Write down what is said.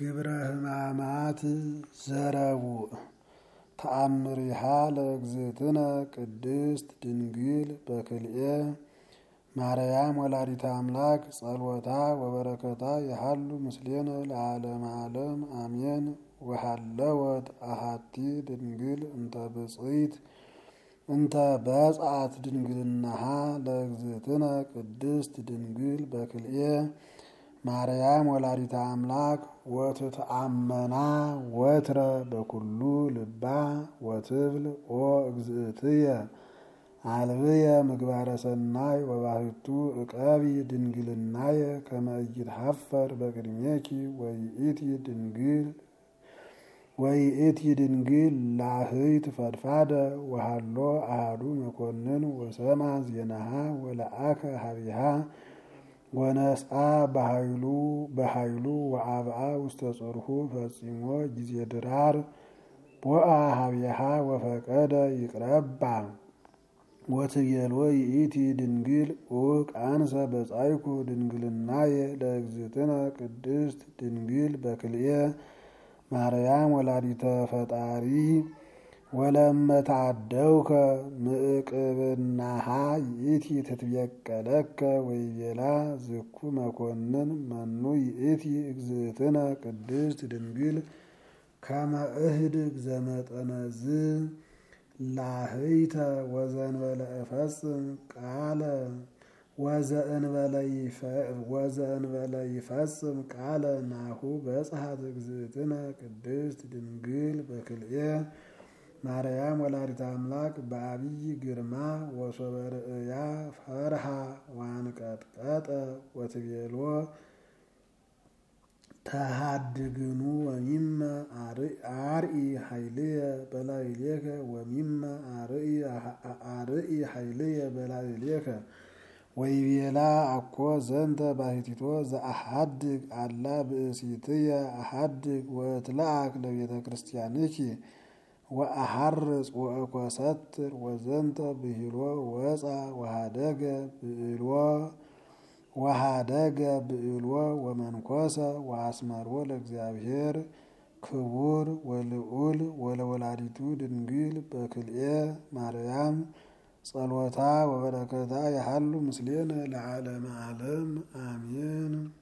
ግብረ ሕማማት ዘረቡዕ ተአምሪሃ ለእግዝእትነ ቅድስት ድንግል በክልኤ ማርያም ወላዲተ አምላክ ጸሎታ ወበረከታ የሃሉ ምስሌነ ለዓለመ ዓለም አሜን። ወሃለወት አሐቲ ድንግል እንተ በጽአት ድንግልናሃ ለእግዝእትነ ቅድስት ድንግል በክልኤ ማርያም ወላዲተ አምላክ ወትትአመና ወትረ በኩሉ ልባ ወትብል ኦ እግዝእትየ አልብየ ምግባረ ሰናይ ወባሕቱ ዕቀቢ ድንግልናየ ከመ ኢይትሐፈር በቅድሜኪ ወይእቲ ድንግል ላህይት ፈድፋደ ወሃሎ አሐዱ መኮንን ወሰማ ዜናሃ ወለአከ ሀቢሃ ወነስአ በኃይሉ ወአብአ ውስተ ጽርሑ ፈጺሞ ጊዜ ድራር ቦአ ሀቢሃ ወፈቀደ ይቅረባ ወትቤሎ ይእቲ ድንግል ኡቅ አንሰ በጻይኩ ድንግልናየ ለእግዝእትነ ቅድስት ድንግል በክልኤ ማርያም ወላዲተ ፈጣሪ ወለመታደውከ ምዕቅብናሃ ይእቲ ትትቤቀለከ ወይቤላ ዝኩ መኮንን መኑ ይእቲ እግዝእትነ ቅድስት ድንግል ከመ እህድግ ዘመጠነዝ ላህይተ ወዘእንበለ እፈጽም ቃለ ወዘእንበለ ይፈጽም ቃለ ናሁ በጽሐት እግዝእትነ ቅድስት ድንግል በክልኤ ማርያም ወላዲተ አምላክ በአብይ ግርማ ወሶበ ርእያ ፈርሃ ዋንቀጥቀጠ ወትቤሎ ተሃድግኑ ወሚመ አርኢ ኃይልየ በላዕሌከ ወሚመ አርኢ ኃይልየ በላዕሌከ ወይቤላ አኮ ዘንተ ባሕቲቶ ዘአሐድግ አላ ብእሲትየ አሐድግ ወእትለአክ ለቤተ ክርስቲያንኪ ወአሐርጽ ወእኮሰትር ወዘንተ ብሂሎ ወፃ ወሃደገ ብዕልዎ ወመንኮሰ ወአስመሮ ለእግዚአብሔር ክቡር ወልዑል ወለወላዲቱ ድንግል በክልኤ ማርያም ጸሎታ ወበረከታ የሃሉ ምስሌነ ለዓለመ ዓለም አሜን።